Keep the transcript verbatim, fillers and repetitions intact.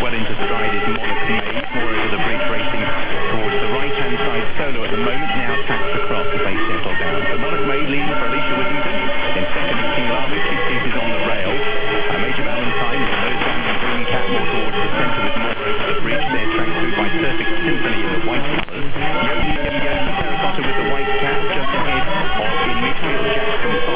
well into stride is Monarch Maid, more over the bridge racing towards the right-hand side. Solo at the moment now taps across as they settle down. So Monarch Maid leading for Alicia Whittington.